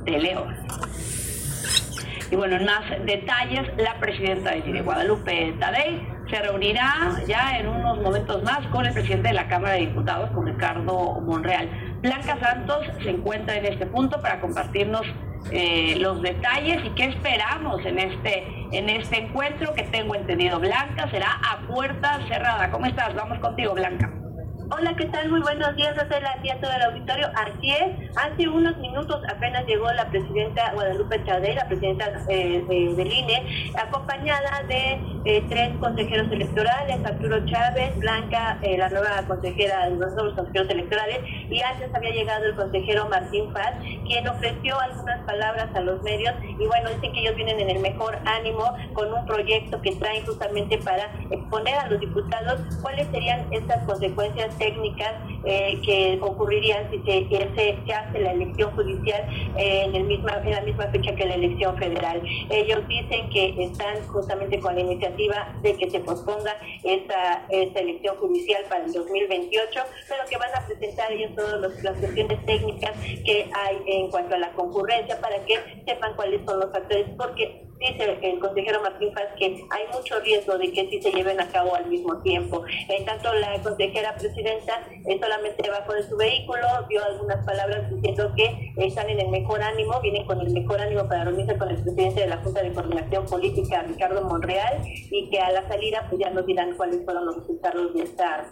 de León. Y bueno, en más detalles, la presidenta de Guadalupe Tadei se reunirá ya en unos momentos más con el presidente de la Cámara de Diputados, con Ricardo Monreal. Blanca Santos se encuentra en este punto para compartirnos los detalles y qué esperamos en este encuentro que tengo entendido. Blanca, será a puerta cerrada. ¿Cómo estás? Vamos contigo, Blanca. Hola, ¿qué tal? Muy buenos días, Adela, y a todo el auditorio. Así es, hace unos minutos apenas llegó la presidenta Guadalupe Tadei, la presidenta del INE, acompañada de 3 consejeros electorales, Arturo Chávez, Blanca, la nueva consejera de los nuevos consejeros electorales, y antes había llegado el consejero Martín Faz, quien ofreció algunas palabras a los medios, y bueno, dicen que ellos vienen en el mejor ánimo con un proyecto que traen justamente para exponer a los diputados cuáles serían estas consecuencias técnicas que ocurrirían si se hace la elección judicial en la misma fecha que la elección federal. Ellos dicen que están justamente con la iniciativa de que se posponga esta elección judicial para el 2028, pero que van a presentar ellos todas las cuestiones técnicas que hay en cuanto a la concurrencia para que sepan cuáles son los factores, porque dice el consejero Martín Faz que hay mucho riesgo de que sí se lleven a cabo al mismo tiempo. En tanto, la consejera presidenta solamente bajó de su vehículo, dio algunas palabras diciendo que están en el mejor ánimo, vienen con el mejor ánimo para reunirse con el presidente de la Junta de Coordinación Política, Ricardo Monreal, y que a la salida pues ya nos dirán cuáles fueron los resultados de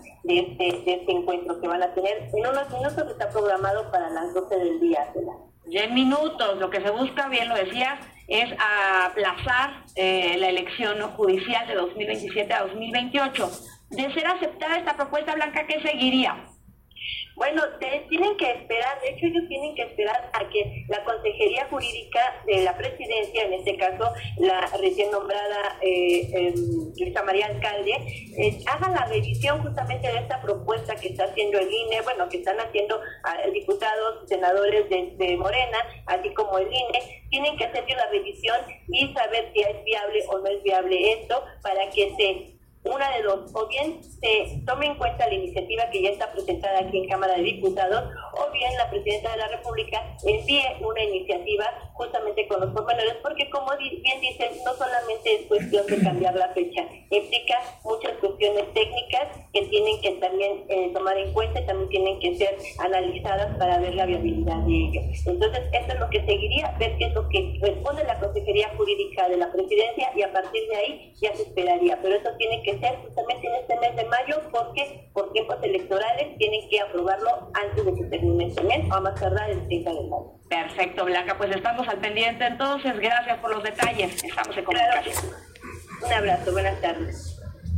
este encuentro que van a tener. En unos minutos está programado para las 12 del día. 10 minutos, lo que se busca, bien lo decías, es aplazar la elección judicial de 2027 a 2028. De ser aceptada esta propuesta, Blanca, ¿qué seguiría? Bueno, tienen que esperar, de hecho ellos tienen que esperar a que la Consejería Jurídica de la Presidencia, en este caso la recién nombrada Luisa María Alcalde, haga la revisión justamente de esta propuesta que está haciendo el INE, bueno, que están haciendo diputados, senadores de Morena, así como el INE, tienen que hacer la revisión y saber si es viable o no es viable esto para que una de dos, o bien se tome en cuenta la iniciativa que ya está presentada aquí en Cámara de Diputados, o bien la Presidenta de la República envíe una iniciativa justamente con los pormenores, porque como bien dicen, no solamente es cuestión de cambiar la fecha, implica muchas cuestiones técnicas que tienen que también tomar en cuenta y también tienen que ser analizadas para ver la viabilidad de ello. Entonces, esto es lo que seguiría, ver qué es lo que responde la Consejería Jurídica de la Presidencia, y a partir de ahí ya se esperaría, pero eso tiene que ser justamente en este mes de mayo, porque por tiempos electorales tienen que aprobarlo antes de que termine este mes, o a más tardar el 30 de mayo. Perfecto, Blanca, pues estamos al pendiente entonces, gracias por los detalles, estamos en comunicación. Claro. Un abrazo, buenas tardes.